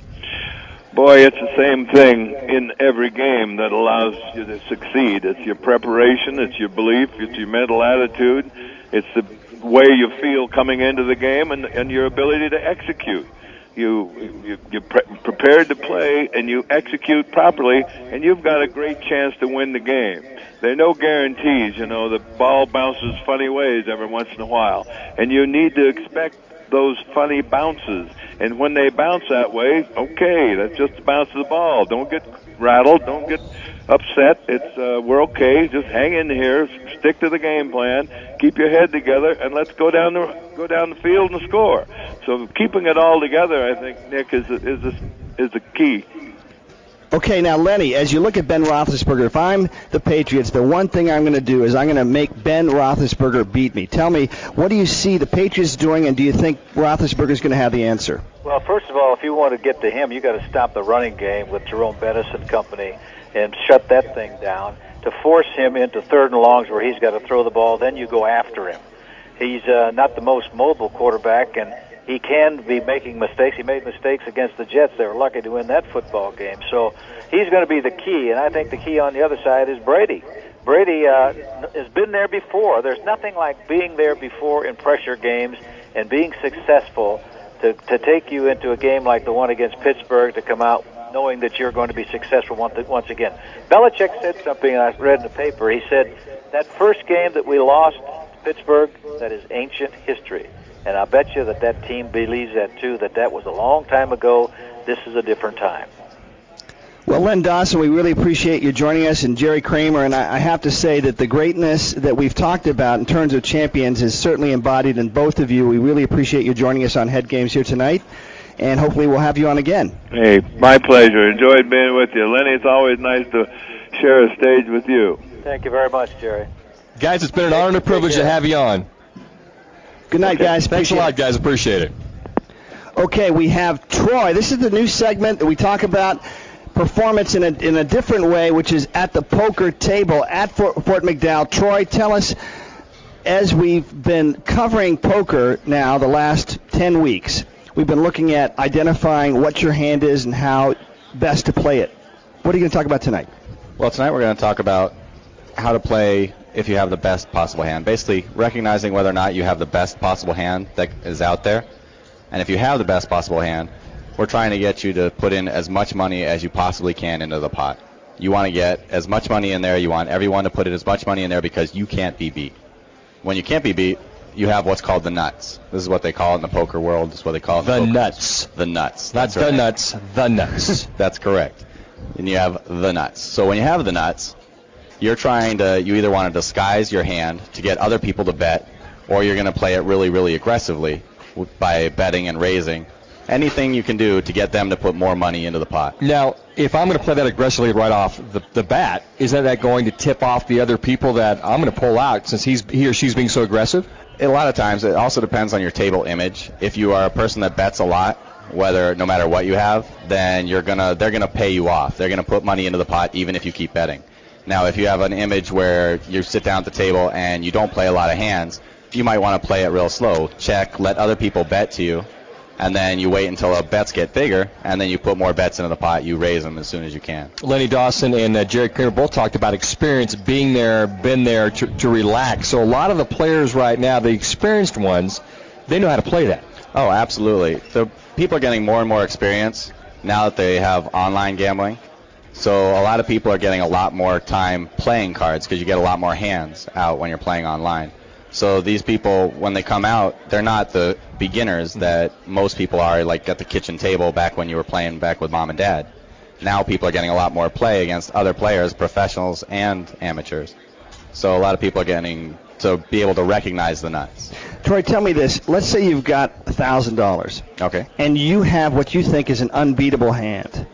Boy, it's the same thing in every game that allows you to succeed. It's your preparation, it's your belief, it's your mental attitude, it's the way you feel coming into the game, and, and your ability to execute. You, you, you're pre- prepared to play, and you execute properly, and you've got a great chance to win the game. There are no guarantees, you know, the ball bounces funny ways every once in a while, and you need to expect those funny bounces. And when they bounce that way, okay, that's just the bounce of the ball. Don't get rattled. Don't get upset. It's uh, we're okay. Just hang in here. Stick to the game plan. Keep your head together, and let's go down the go down the field and score. So keeping it all together, I think, Nick, is a, is a, is the key. Okay, now, Lenny, as you look at Ben Roethlisberger, if I'm the Patriots, the one thing I'm going to do is I'm going to make Ben Roethlisberger beat me. Tell me, what do you see the Patriots doing, and do you think Roethlisberger's going to have the answer? Well, first of all, if you want to get to him, you got to stop the running game with Jerome Bettis and company and shut that thing down to force him into third and longs where he's got to throw the ball. Then you go after him. He's uh, not the most mobile quarterback, and he can be making mistakes. He made mistakes against the Jets. They were lucky to win that football game. So he's going to be the key, and I think the key on the other side is Brady. Brady uh, has been there before. There's nothing like being there before in pressure games and being successful to, to take you into a game like the one against Pittsburgh to come out knowing that you're going to be successful once, once again. Belichick said something I read in the paper. He said, that first game that we lost to Pittsburgh, that is ancient history. And I bet you that that team believes that, too, that that was a long time ago. This is a different time. Well, Len Dawson, we really appreciate you joining us, and Jerry Kramer, and I, I have to say that the greatness that we've talked about in terms of champions is certainly embodied in both of you. We really appreciate you joining us on Head Games here tonight, and hopefully we'll have you on again. Hey, my pleasure. Enjoyed being with you. Lenny, it's always nice to share a stage with you. Thank you very much, Jerry. Guys, it's been an honor and a privilege to have you on. Good night, okay. guys. Thanks Appreciate a lot, guys. Appreciate it. Okay, we have Troy. This is the new segment that we talk about performance in a in a different way, which is at the poker table at Fort, Fort McDowell. Troy, tell us, as we've been covering poker now the last ten weeks, we've been looking at identifying what your hand is and how best to play it. What are you going to talk about tonight? Well, tonight we're going to talk about how to play if you have the best possible hand. Basically, recognizing whether or not you have the best possible hand that is out there. And if you have the best possible hand, we're trying to get you to put in as much money as you possibly can into the pot. You want to get as much money in there. You want everyone to put in as much money in there because you can't be beat. When you can't be beat, you have what's called the nuts. This is what they call it in the poker world. This is what they call it. The poker. nuts. The nuts. Not the nuts, the nuts. That's correct. And you have the nuts. So when you have the nuts, you're trying to, you either want to disguise your hand to get other people to bet, or you're going to play it really, really aggressively by betting and raising. Anything you can do to get them to put more money into the pot. Now, if I'm going to play that aggressively right off the, the bat, isn't that going to tip off the other people that I'm going to pull out since he's he or she's being so aggressive? A lot of times, it also depends on your table image. If you are a person that bets a lot, whether no matter what you have, then you're gonna they're gonna pay you off. They're gonna put money into the pot even if you keep betting. Now, if you have an image where you sit down at the table and you don't play a lot of hands, you might want to play it real slow. Check, let other people bet to you, and then you wait until the bets get bigger, and then you put more bets into the pot. You raise them as soon as you can. Lenny Dawson and uh, Jerry Kramer both talked about experience, being there, been there to, to relax. So a lot of the players right now, the experienced ones, they know how to play that. Oh, absolutely. The people are getting more and more experience now that they have online gambling. So a lot of people are getting a lot more time playing cards because you get a lot more hands out when you're playing online. So these people, when they come out, they're not the beginners that most people are, like at the kitchen table back when you were playing back with mom and dad. Now people are getting a lot more play against other players, professionals and amateurs. So a lot of people are getting to be able to recognize the nuts. Troy, tell me this. Let's say you've got one thousand dollars. Okay. And you have what you think is an unbeatable hand.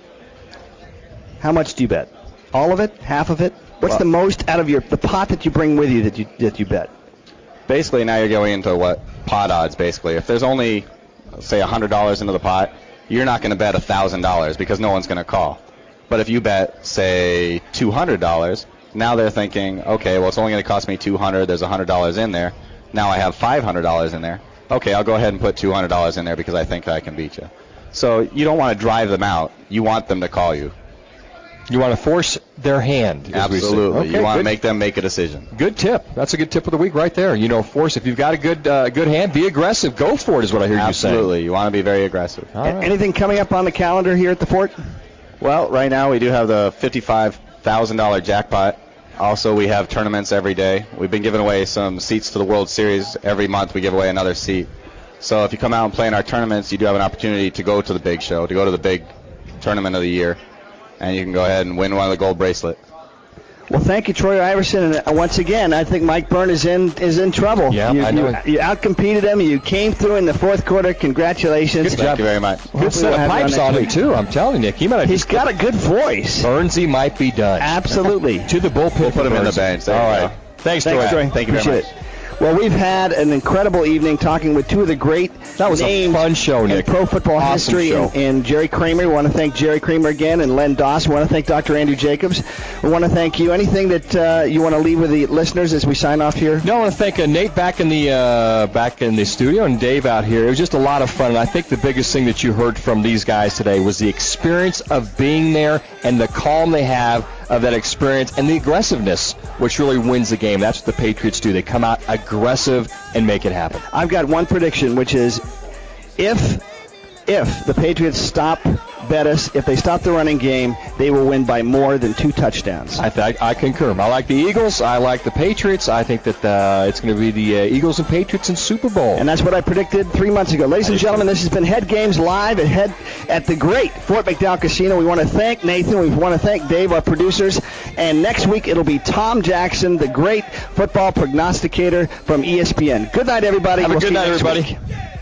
How much do you bet? All of it? Half of it? What's Well, the most out of your the pot that you bring with you that you that you bet? Basically, now you're going into what pot odds, basically. If there's only, say, one hundred dollars into the pot, you're not going to bet one thousand dollars because no one's going to call. But if you bet, say, two hundred dollars, now they're thinking, okay, well, it's only going to cost me two hundred dollars. There's one hundred dollars in there. Now I have five hundred dollars in there. Okay, I'll go ahead and put two hundred dollars in there because I think I can beat you. So you don't want to drive them out. You want them to call you. You want to force their hand. as we say. Absolutely. Okay, you want good. to make them make a decision. Good tip. That's a good tip of the week right there. You know, force, if you've got a good uh, good hand, be aggressive. Go for it is what I hear you saying. Absolutely. You want to be very aggressive. All right. Anything coming up on the calendar here at the Fort? Well, right now we do have the fifty-five thousand dollars jackpot. Also, we have tournaments every day. We've been giving away some seats to the World Series. Every month we give away another seat. So if you come out and play in our tournaments, you do have an opportunity to go to the big show, to go to the big tournament of the year. And you can go ahead and win one of the gold bracelet. Well, thank you, Troy Iverson. And once again, I think Mike Byrne is in is in trouble. Yeah, you, I know. You, you outcompeted him. You came through in the fourth quarter. Congratulations. Good job. Thank you very much. Good set of pipes on him, too. I'm telling you, Nick. He might have He's got a good voice. Burnsy might be done. Absolutely. To the bullpen. We'll put him in the bench. There All you right. go. Thanks, Thanks, Troy. Troy. Thank you very Appreciate much. it. Well, we've had an incredible evening talking with two of the great That was names a fun show, in Nick. pro football Awesome history, show. and, and Jerry Kramer. We want to thank Jerry Kramer again, and Len Doss. We want to thank Doctor Andrew Jacobs. We want to thank you. Anything that uh, you want to leave with the listeners as we sign off here? No, I want to thank uh, Nate back in the uh, back in the studio and Dave out here. It was just a lot of fun, and I think the biggest thing that you heard from these guys today was the experience of being there and the calm they have of that experience and the aggressiveness, which really wins the game. That's what the Patriots do. They come out aggressive and make it happen. I've got one prediction, which is if if the Patriots stop Bettis, if they stop the running game, they will win by more than two touchdowns. I, th- I concur. I like the Eagles. I like the Patriots. I think that uh, it's going to be the uh, Eagles and Patriots in Super Bowl. And that's what I predicted three months ago. Ladies and gentlemen, this has been Head Games Live at, Head, at the great Fort McDowell Casino. We want to thank Nathan. We want to thank Dave, our producers. And next week, it'll be Tom Jackson, the great football prognosticator from E S P N. Good night, everybody. Have we'll a good night, everybody. Week.